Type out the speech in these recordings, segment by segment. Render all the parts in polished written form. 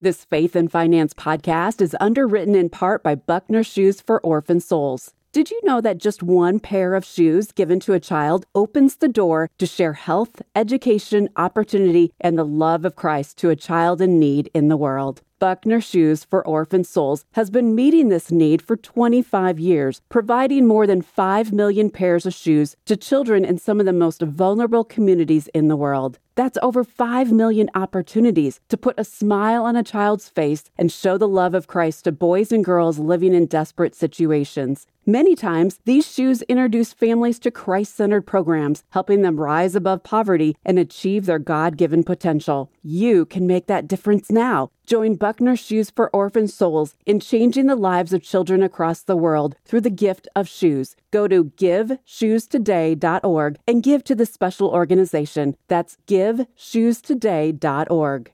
This Faith and Finance podcast is underwritten in part by Buckner Shoes for Orphan Souls. Did you know that just one pair of shoes given to a child opens the door to share health, education, opportunity, and the love of Christ to a child in need in the world? Buckner Shoes for Orphan Souls has been meeting this need for 25 years, providing more than 5 million pairs of shoes to children in some of the most vulnerable communities in the world. That's over 5 million opportunities to put a smile on a child's face and show the love of Christ to boys and girls living in desperate situations. Many times, these shoes introduce families to Christ-centered programs, helping them rise above poverty and achieve their God-given potential. You can make that difference now. Join Buckner Shoes for Orphan Souls in changing the lives of children across the world through the gift of shoes. Go to giveshoestoday.org and give to this special organization. That's giveshoestoday.org.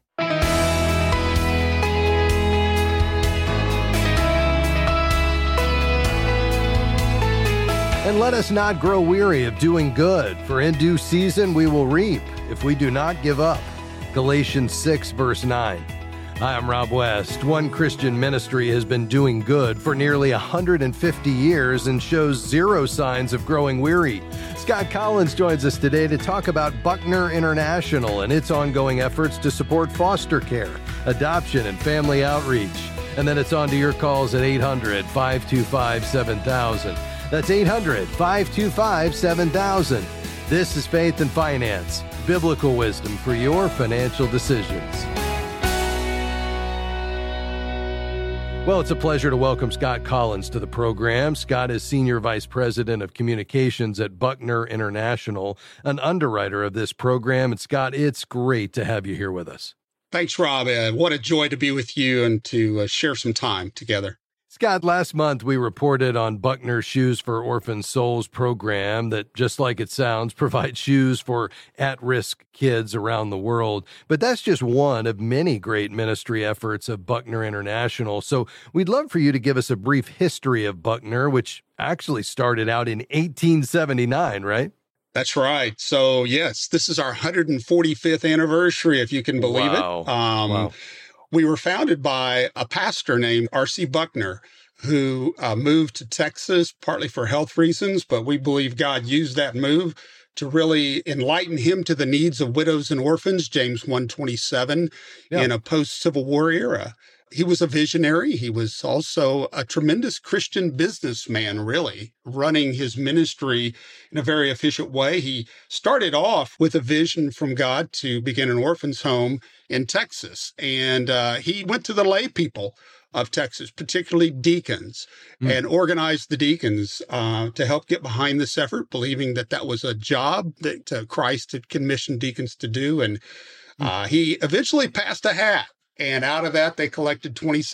And let us not grow weary of doing good, for in due season we will reap if we do not give up. Galatians 6, verse 9. Hi, I'm Rob West. One Christian Ministry has been doing good for nearly 150 years and shows zero signs of growing weary. Scott Collins joins us today to talk about Buckner International and its ongoing efforts to support foster care, adoption, and family outreach. And then it's on to your calls at 800-525-7000. That's 800-525-7000. This is Faith and Finance, biblical wisdom for your financial decisions. Well, it's a pleasure to welcome Scott Collins to the program. Scott is Senior Vice President of Communications at Buckner International, an underwriter of this program. And Scott, it's great to have you here with us. Thanks, Rob. What a joy to be with you and to share some time together. Scott, last month we reported on Buckner Shoes for Orphan Souls program that, just like it sounds, provides shoes for at-risk kids around the world. But that's just one of many great ministry efforts of Buckner International. So we'd love for you to give us a brief history of Buckner, which actually started out in 1879, right? That's right. So, yes, this is our 145th anniversary, if you can believe it. Wow. We were founded by a pastor named R.C. Buckner, who moved to Texas, partly for health reasons, but we believe God used that move to really enlighten him to the needs of widows and orphans, James 1:27, in a post-Civil War era. He was a visionary. He was also a tremendous Christian businessman, really, running his ministry in a very efficient way. He started off with a vision from God to begin an orphan's home in Texas. And he went to the lay people of Texas, particularly deacons, and organized the deacons to help get behind this effort, believing that that was a job that Christ had commissioned deacons to do. And he eventually passed a hat. And out of that, they collected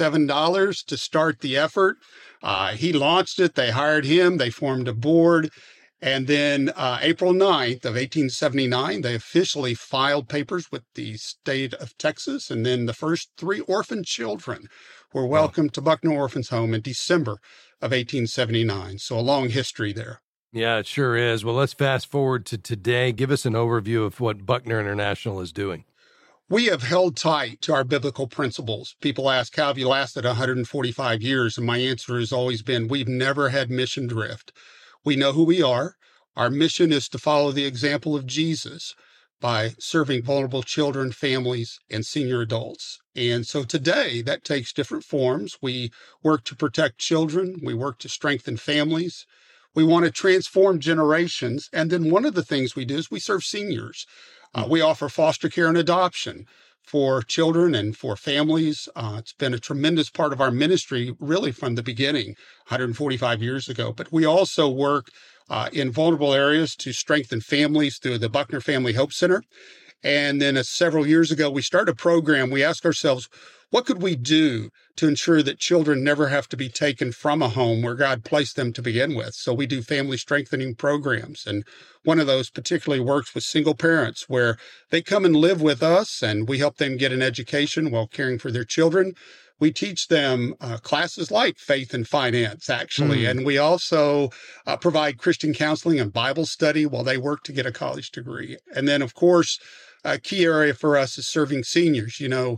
$27 to start the effort. He launched it. They hired him. They formed a board. And then April 9th of 1879, they officially filed papers with the state of Texas. And then the first 3 orphan children were welcomed to Buckner Orphans Home in December of 1879. So a long history there. Yeah, it sure is. Well, let's fast forward to today. Give us an overview of what Buckner International is doing. We have held tight to our biblical principles. People ask, how have you lasted 145 years? And my answer has always been, we've never had mission drift. We know who we are. Our mission is to follow the example of Jesus by serving vulnerable children, families, and senior adults. And so today, that takes different forms. We work to protect children. We work to strengthen families. We want to transform generations. And then one of the things we do is we serve seniors. We offer foster care and adoption for children and for families. It's been a tremendous part of our ministry, really from the beginning, 145 years ago. But we also work in vulnerable areas to strengthen families through the Buckner Family Hope Center. And then several years ago, we started a program. We asked ourselves, what could we do to ensure that children never have to be taken from a home where God placed them to begin with? So we do family strengthening programs. And one of those particularly works with single parents, where they come and live with us and we help them get an education while caring for their children. We teach them classes like Faith and Finance, actually. And we also provide Christian counseling and Bible study while they work to get a college degree. And then, of course, a key area for us is serving seniors. You know,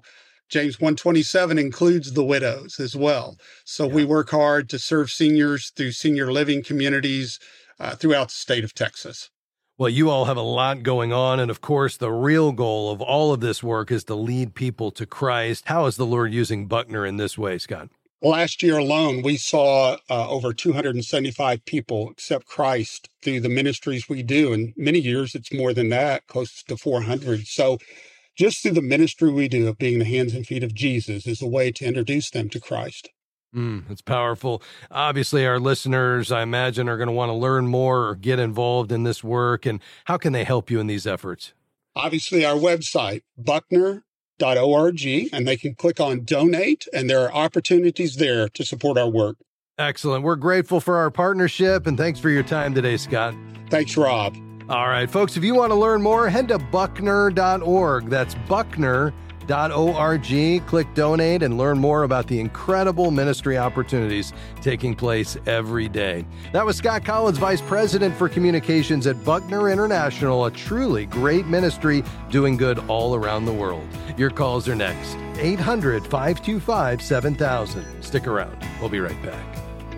James 1:27 includes the widows as well. So we work hard to serve seniors through senior living communities throughout the state of Texas. Well, you all have a lot going on. And of course, the real goal of all of this work is to lead people to Christ. How is the Lord using Buckner in this way, Scott? Last year alone, we saw over 275 people accept Christ through the ministries we do. And many years, it's more than that, close to 400. So just through the ministry we do of being the hands and feet of Jesus is a way to introduce them to Christ. That's powerful. Obviously, our listeners, I imagine, are going to want to learn more or get involved in this work. And how can they help you in these efforts? Obviously, our website, buckner.org, and they can click on donate, and there are opportunities there to support our work. Excellent. We're grateful for our partnership, and thanks for your time today, Scott. Thanks, Rob. All right, folks, if you want to learn more, head to buckner.org. That's buckner.org. Click donate and learn more about the incredible ministry opportunities taking place every day. That was Scott Collins, Vice President for Communications at Buckner International, a truly great ministry doing good all around the world. Your calls are next. 800-525-7000. Stick around. We'll be right back.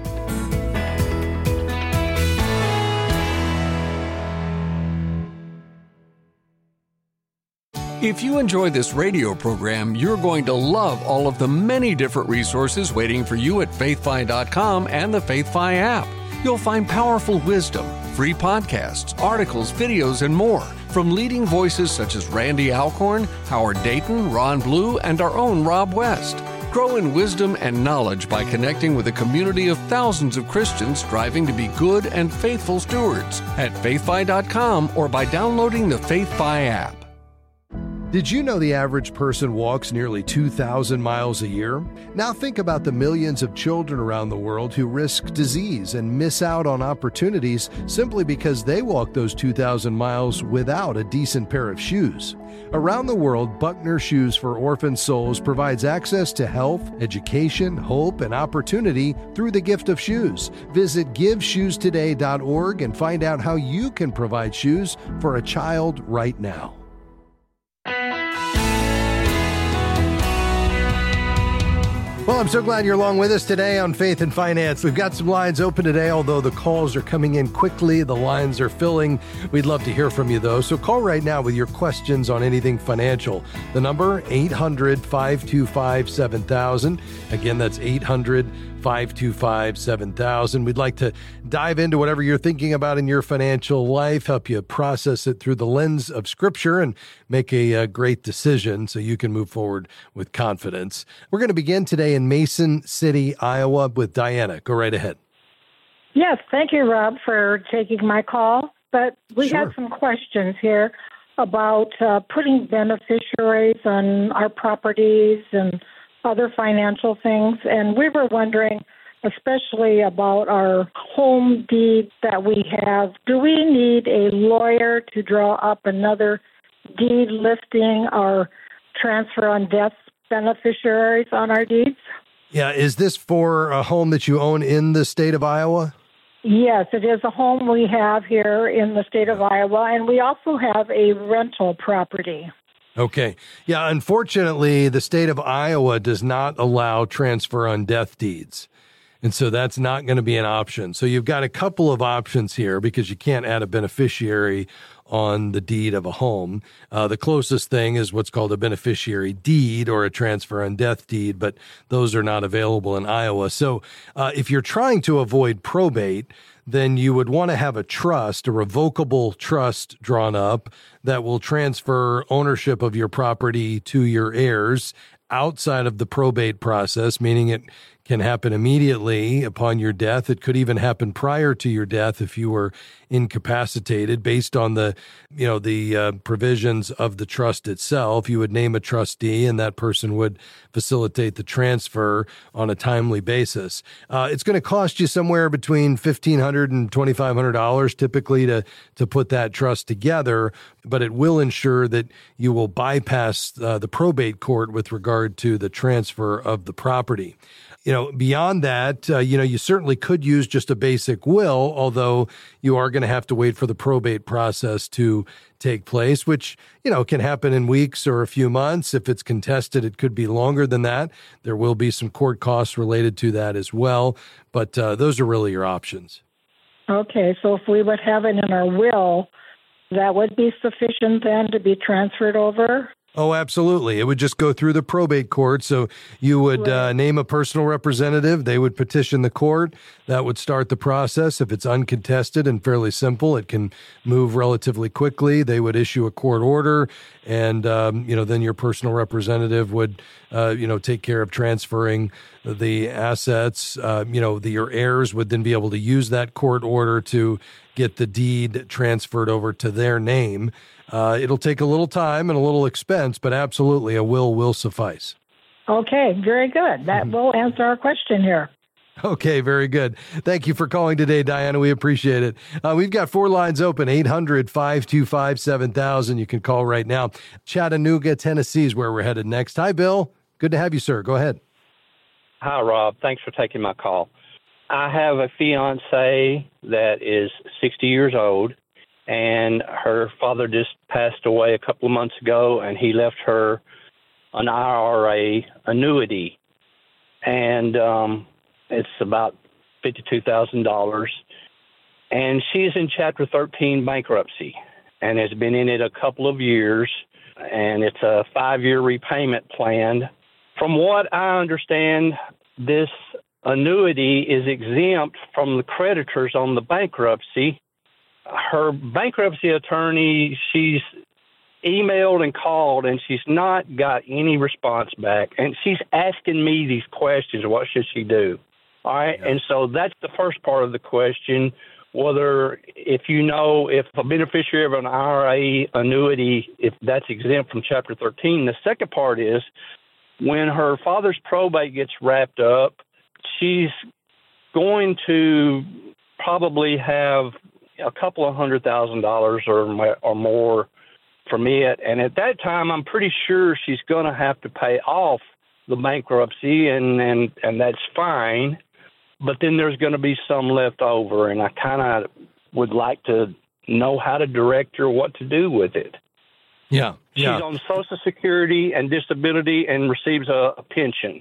If you enjoy this radio program, you're going to love all of the many different resources waiting for you at faithfi.com and the FaithFi app. You'll find powerful wisdom, free podcasts, articles, videos, and more from leading voices such as Randy Alcorn, Howard Dayton, Ron Blue, and our own Rob West. Grow in wisdom and knowledge by connecting with a community of thousands of Christians striving to be good and faithful stewards at faithfi.com or by downloading the FaithFi app. Did you know the average person walks nearly 2,000 miles a year? Now think about the millions of children around the world who risk disease and miss out on opportunities simply because they walk those 2,000 miles without a decent pair of shoes. Around the world, Buckner Shoes for Orphan Souls provides access to health, education, hope, and opportunity through the gift of shoes. Visit GiveShoesToday.org and find out how you can provide shoes for a child right now. Well, I'm so glad you're along with us today on Faith and Finance. We've got some lines open today, although the calls are coming in quickly. The lines are filling. We'd love to hear from you, though. So call right now with your questions on anything financial. The number, 800-525-7000. Again, that's 800-525-7000. We'd like to dive into whatever you're thinking about in your financial life, help you process it through the lens of Scripture, and make a great decision so you can move forward with confidence. We're going to begin today in Mason City, Iowa, with Diana. Go right ahead. Yes, thank you, Rob, for taking my call. But we Sure. had some questions here about putting beneficiaries on our properties and other financial things. And we were wondering, especially about our home deed that we have, do we need a lawyer to draw up another deed listing our transfer on death beneficiaries on our deeds? Yeah, is this for a home that you own in the state of Iowa? Yes, it is a home we have here in the state of Iowa, and we also have a rental property. Okay. Yeah, unfortunately, the state of Iowa does not allow transfer on death deeds. And so that's not going to be an option. So you've got a couple of options here because you can't add a beneficiary on the deed of a home. The closest thing is what's called a beneficiary deed or a transfer on death deed, but those are not available in Iowa. So if you're trying to avoid probate, then you would want to have a trust, a revocable trust drawn up that will transfer ownership of your property to your heirs outside of the probate process, meaning it can happen immediately upon your death. It could even happen prior to your death if you were incapacitated based on the provisions of the trust itself. You would name a trustee and that person would facilitate the transfer on a timely basis. It's going to cost you somewhere between $1,500 and $2,500 typically to put that trust together, but it will ensure that you will bypass the probate court with regard to the transfer of the property. beyond that, you certainly could use just a basic will, although you are going to have to wait for the probate process to take place, which, can happen in weeks or a few months. If it's contested, it could be longer than that. There will be some court costs related to that as well. But those are really your options. Okay, so if we would have it in our will, that would be sufficient then to be transferred over? Oh, absolutely. It would just go through the probate court. So you would name a personal representative. They would petition the court. That would start the process. If it's uncontested and fairly simple, it can move relatively quickly. They would issue a court order, and then your personal representative would take care of transferring the assets. Your heirs would then be able to use that court order to get the deed transferred over to their name. It'll take a little time and a little expense, but absolutely a will suffice. Okay, very good. That will answer our question here. Okay, very good. Thank you for calling today, Diana. We appreciate it. We've got 4 lines open, 800-525-7000. You can call right now. Chattanooga, Tennessee is where we're headed next. Hi, Bill. Good to have you, sir. Go ahead. Hi, Rob. Thanks for taking my call. I have a fiance that is 60 years old, and her father just passed away a couple of months ago, and he left her an IRA annuity, and it's about $52,000. And she's in Chapter 13 bankruptcy and has been in it a couple of years, and it's a 5-year repayment plan. From what I understand, this annuity is exempt from the creditors on the bankruptcy. Her bankruptcy attorney, she's emailed and called, and she's not got any response back. And she's asking me these questions, what should she do? All right, yeah. And so that's the first part of the question, whether if a beneficiary of an IRA annuity, if that's exempt from Chapter 13. The second part is when her father's probate gets wrapped up, she's going to probably have a couple of $100,000 or more from it. And at that time, I'm pretty sure she's going to have to pay off the bankruptcy, and that's fine. But then there's going to be some left over, and I kind of would like to know how to direct her what to do with it. Yeah. She's on Social Security and disability and receives a pension.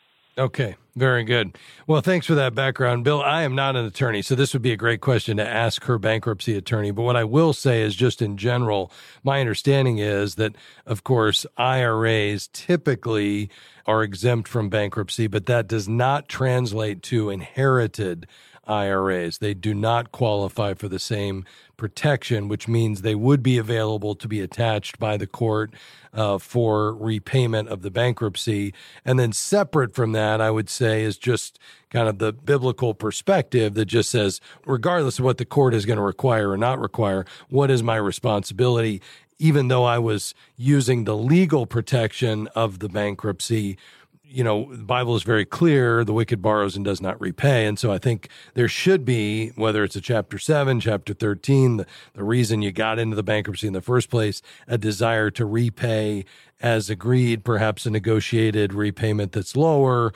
Okay, very good. Well, thanks for that background, Bill. I am not an attorney, so this would be a great question to ask her bankruptcy attorney. But what I will say is just in general, my understanding is that, of course, IRAs typically are exempt from bankruptcy, but that does not translate to inherited IRAs. They do not qualify for the same protection, which means they would be available to be attached by the court for repayment of the bankruptcy. And then separate from that, I would say, is just kind of the biblical perspective that just says, regardless of what the court is going to require or not require, what is my responsibility? Even though I was using the legal protection of the bankruptcy, the Bible is very clear, the wicked borrows and does not repay. And so I think there should be, whether it's a Chapter 7, Chapter 13, the reason you got into the bankruptcy in the first place, a desire to repay as agreed, perhaps a negotiated repayment that's lower,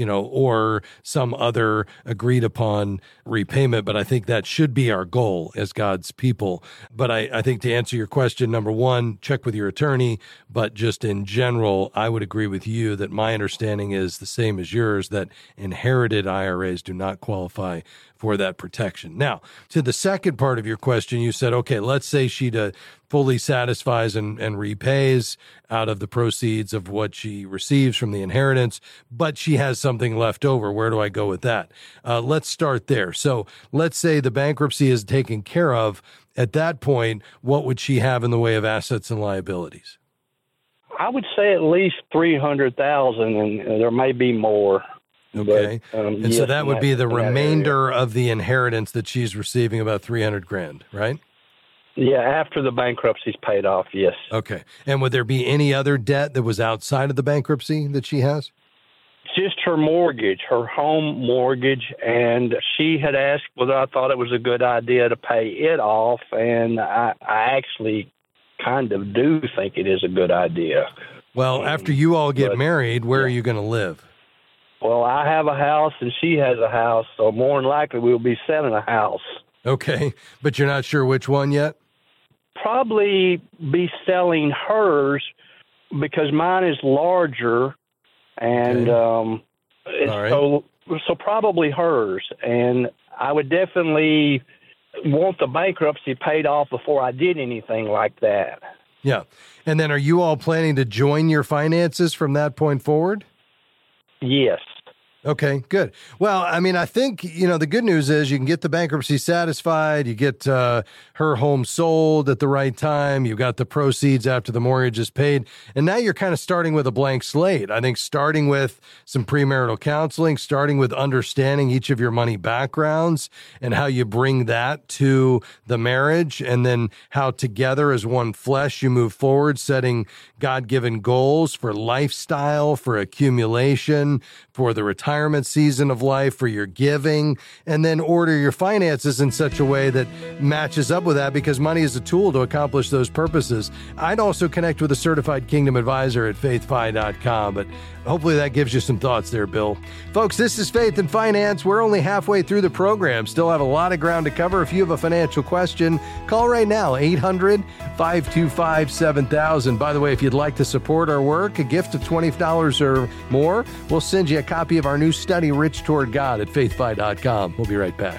or some other agreed upon repayment. But I think that should be our goal as God's people. But I think to answer your question, number one, check with your attorney. But just in general, I would agree with you that my understanding is the same as yours, that inherited IRAs do not qualify for that protection. Now, to the second part of your question, you said, okay, let's say she fully satisfies and repays out of the proceeds of what she receives from the inheritance, but she has something left over. Where do I go with that? Let's start there. So let's say the bankruptcy is taken care of. At that point, what would she have in the way of assets and liabilities? I would say at least $300,000, and there may be more. Okay. But, and so that would be the remainder of the inheritance that she's receiving, about $300,000, right? Yeah, after the bankruptcy's paid off, yes. Okay. And would there be any other debt that was outside of the bankruptcy that she has? Just her mortgage, her home mortgage, and she had asked whether I thought it was a good idea to pay it off, and I actually kind of do think it is a good idea. Well, after you all get married, where are you going to live? Well, I have a house and she has a house, so more than likely we'll be selling a house. Okay, but you're not sure which one yet? Probably be selling hers because mine is larger, and All right. so probably hers. And I would definitely want the bankruptcy paid off before I did anything like that. Yeah. And then are you all planning to join your finances from that point forward? Yes. Okay, good. Well, I mean, I think, the good news is you can get the bankruptcy satisfied. You get her home sold at the right time. You got the proceeds after the mortgage is paid. And now you're kind of starting with a blank slate. I think starting with some premarital counseling, starting with understanding each of your money backgrounds and how you bring that to the marriage, and then how together as one flesh you move forward, setting God-given goals for lifestyle, for accumulation, for the retirement season of life, for your giving, and then order your finances in such a way that matches up with that, because money is a tool to accomplish those purposes. I'd also connect with a certified Kingdom advisor at faithfi.com, but hopefully that gives you some thoughts there, Bill. Folks, this is Faith and Finance. We're only halfway through the program. Still have a lot of ground to cover. If you have a financial question, call right now, 800-525-7000. By the way, if you'd like to support our work, a gift of $20 or more, we'll send you a copy of our new study, Rich Toward God, at faithfi.com. We'll be right back.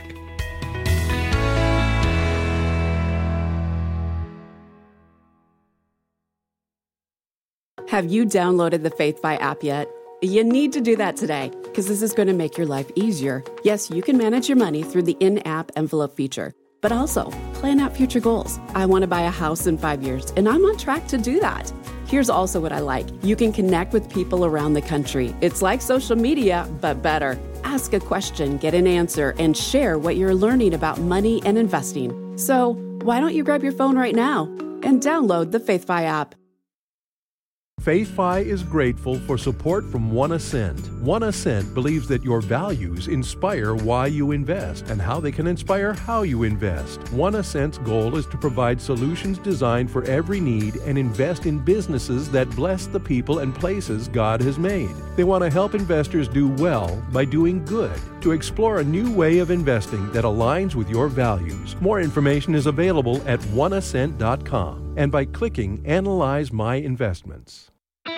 Have you downloaded the FaithFi app yet? You need to do that today, because this is going to make your life easier. Yes, you can manage your money through the in-app envelope feature, but also plan out future goals. I want to buy a house in 5 years, and I'm on track to do that. Here's also what I like. You can connect with people around the country. It's like social media, but better. Ask a question, get an answer, and share what you're learning about money and investing. So why don't you grab your phone right now and download the FaithFi app? FaithFi is grateful for support from One Ascent. One Ascent believes that your values inspire why you invest and how they can inspire how you invest. One Ascent's goal is to provide solutions designed for every need and invest in businesses that bless the people and places God has made. They want to help investors do well by doing good, to explore a new way of investing that aligns with your values. More information is available at oneascent.com and by clicking Analyze My Investments.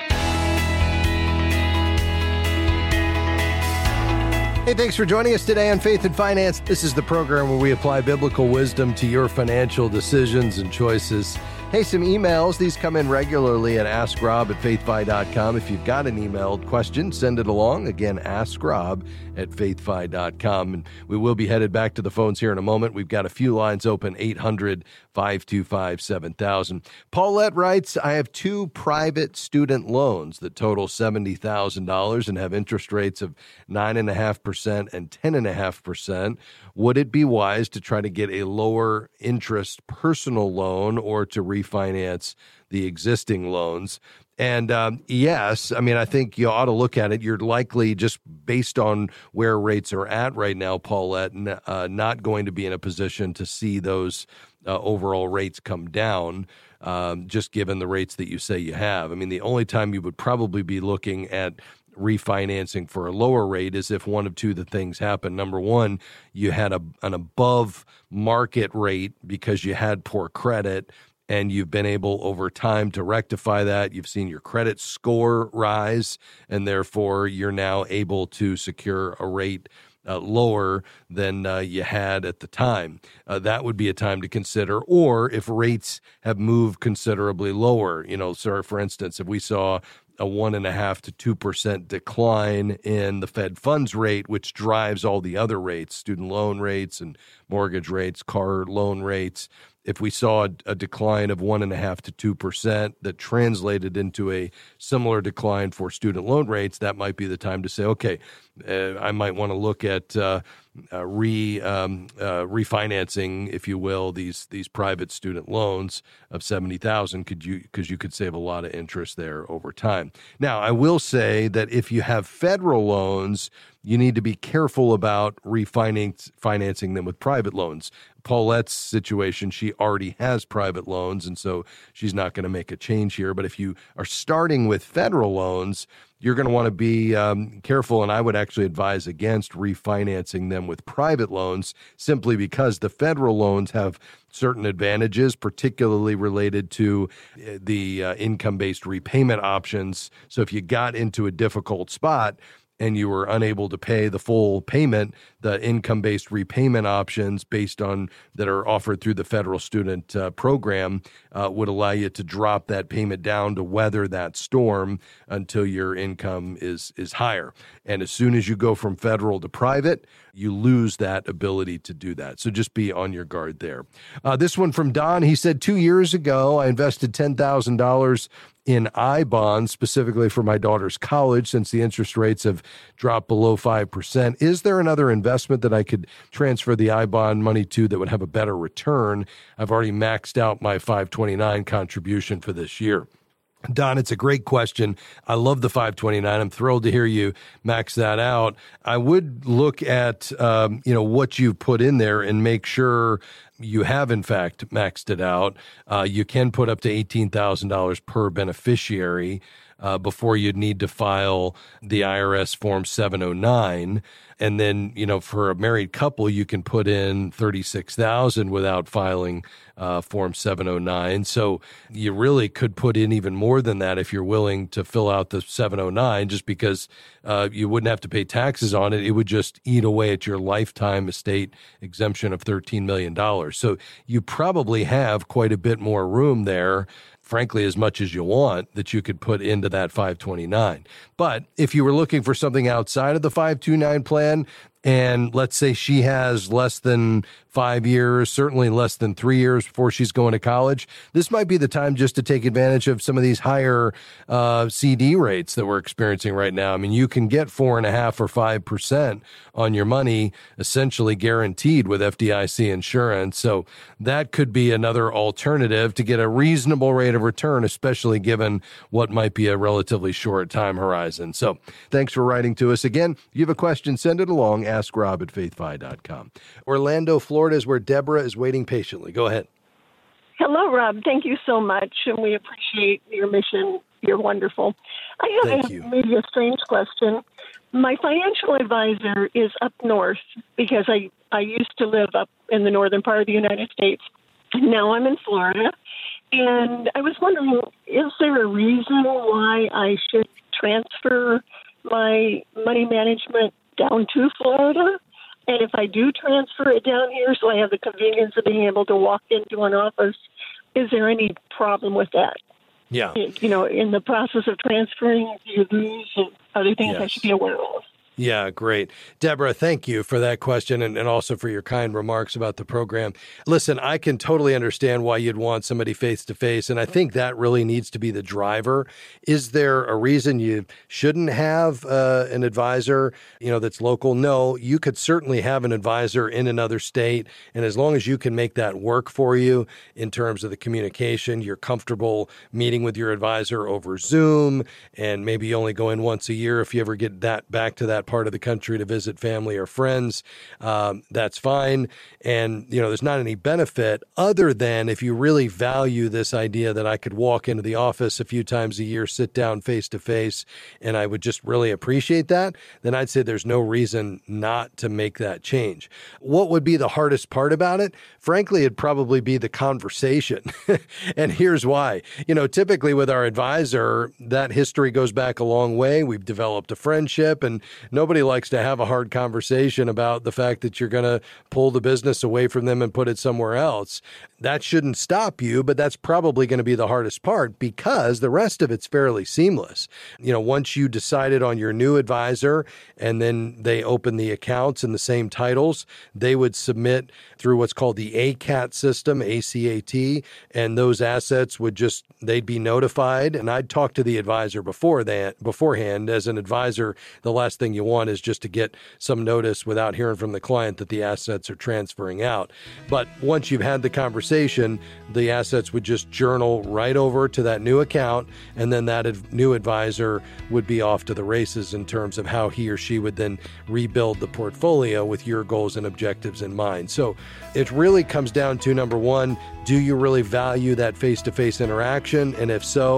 Hey, thanks for joining us today on Faith and Finance. This is the program where we apply biblical wisdom to your financial decisions and choices. Hey, some emails. These come in regularly at AskRob@faithfi.com. If you've got an emailed question, send it along. Again, AskRob@faithfi.com. And we will be headed back to the phones here in a moment. We've got a few lines open, 800-525-7000. Paulette writes, I have 2 private student loans that total $70,000 and have interest rates of 9.5% and 10.5%. Would it be wise to try to get a lower interest personal loan or to refinance the existing loans? And yes, I mean, I think you ought to look at it. You're likely, just based on where rates are at right now, Paulette, not going to be in a position to see those overall rates come down, just given the rates that you say you have. I mean, the only time you would probably be looking at refinancing for a lower rate is if one of two things happen. Number one, you had an above market rate because you had poor credit, and you've been able over time to rectify that. You've seen your credit score rise, and therefore you're now able to secure a rate lower than you had at the time. That would be a time to consider. Or if rates have moved considerably lower, so for instance, if we saw a 1.5% to 2% decline in the Fed funds rate, which drives all the other rates, student loan rates and mortgage rates, car loan rates. If we saw a decline of 1.5% to 2% that translated into a similar decline for student loan rates, that might be the time to say, okay, I might want to look at refinancing, if you will, these private student loans of $70,000, because you could save a lot of interest there over time. Now, I will say that if you have federal loans, you need to be careful about refinancing them with private loans. Paulette's situation, she already has private loans, and so she's not going to make a change here. But if you are starting with federal loans, you're going to want to be careful, and I would actually advise against refinancing them with private loans simply because the federal loans have certain advantages, particularly related to the income-based repayment options. So if you got into a difficult spot and you were unable to pay the full payment, the income-based repayment options based on that are offered through the federal student program would allow you to drop that payment down to weather that storm until your income is higher. And as soon as you go from federal to private, you lose that ability to do that. So just be on your guard there. This one from Don, he said, 2 years ago, I invested $10,000 in I-bonds specifically for my daughter's college since the interest rates have dropped below 5%. Is there another investment that I could transfer the I-bond money to that would have a better return? I've already maxed out my 529 contribution for this year. Don, it's a great question. I love the 529. I'm thrilled to hear you max that out. I would look at, what you've put in there and make sure you have, in fact, maxed it out. You can put up to $18,000 per beneficiary before you'd need to file the IRS Form 709. And then, for a married couple, you can put in $36,000 without filing Form 709. So you really could put in even more than that if you're willing to fill out the 709, just because you wouldn't have to pay taxes on it. It would just eat away at your lifetime estate exemption of $13 million. So you probably have quite a bit more room there, frankly, as much as you want, that you could put into that 529. But if you were looking for something outside of the 529 plan, and let's say she has less than 5 years, certainly less than 3 years before she's going to college, this might be the time just to take advantage of some of these higher CD rates that we're experiencing right now. I mean, you can get 4.5% or 5% on your money, essentially guaranteed with FDIC insurance. So that could be another alternative to get a reasonable rate of return, especially given what might be a relatively short time horizon. So thanks for writing to us. Again, if you have a question, send it along. Ask Rob at faithfi.com. Orlando, Florida is where Deborah is waiting patiently. Go ahead. Hello, Rob. Thank you so much, and we appreciate your mission. You're wonderful. I have maybe a strange question. My financial advisor is up north because I used to live up in the northern part of the United States. Now I'm in Florida, and I was wondering, is there a reason why I should transfer my money management down to Florida? And if I do transfer it down here, so I have the convenience of being able to walk into an office, is there any problem with that? Yeah. In the process of transferring, do you lose other things I should be aware of? Yeah, great. Deborah, thank you for that question and also for your kind remarks about the program. Listen, I can totally understand why you'd want somebody face-to-face, and I think that really needs to be the driver. Is there a reason you shouldn't have an advisor, that's local? No, you could certainly have an advisor in another state, and as long as you can make that work for you in terms of the communication, you're comfortable meeting with your advisor over Zoom, and maybe you only go in once a year if you ever get that back to that part of the country to visit family or friends, that's fine. And, there's not any benefit other than if you really value this idea that I could walk into the office a few times a year, sit down face to face, and I would just really appreciate that, then I'd say there's no reason not to make that change. What would be the hardest part about it? Frankly, it'd probably be the conversation. And here's why. Typically with our advisor, that history goes back a long way. We've developed a friendship, and nobody likes to have a hard conversation about the fact that you're going to pull the business away from them and put it somewhere else. That shouldn't stop you, but that's probably going to be the hardest part because the rest of it's fairly seamless. Once you decided on your new advisor and then they open the accounts in the same titles, they would submit through what's called the ACAT system, ACAT, and those assets they'd be notified. And I'd talk to the advisor beforehand. As an advisor, the last thing you want is just to get some notice without hearing from the client that the assets are transferring out. But once you've had the conversation, the assets would just journal right over to that new account, and then that new advisor would be off to the races in terms of how he or she would then rebuild the portfolio with your goals and objectives in mind. So it really comes down to, number one, do you really value that face-to-face interaction? And if so,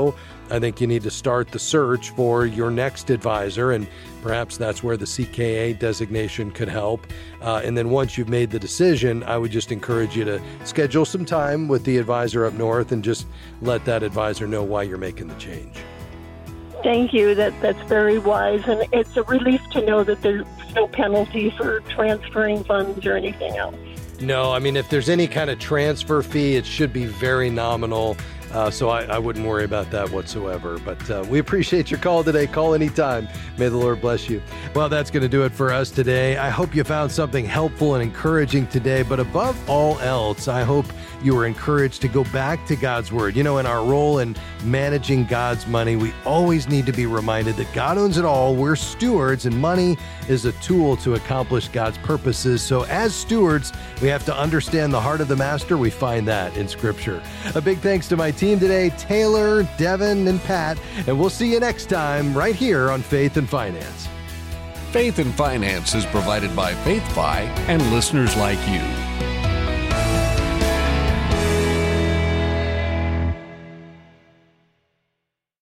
I think you need to start the search for your next advisor, and perhaps that's where the CKA designation could help. And then once you've made the decision, I would just encourage you to schedule some time with the advisor up north and just let that advisor know why you're making the change. Thank you. That's very wise, and it's a relief to know that there's no penalty for transferring funds or anything else. No, I mean, if there's any kind of transfer fee, it should be very nominal. So I wouldn't worry about that whatsoever. But we appreciate your call today. Call anytime. May the Lord bless you. Well, that's going to do it for us today. I hope you found something helpful and encouraging today. But above all else, I hope you were encouraged to go back to God's Word. You know, in our role in managing God's money, we always need to be reminded that God owns it all. We're stewards, and money is a tool to accomplish God's purposes. So as stewards, we have to understand the heart of the Master. We find that in Scripture. A big thanks to my team today, Taylor, Devin, and Pat, and we'll see you next time right here on Faith and Finance. Faith and Finance is provided by FaithFi and listeners like you.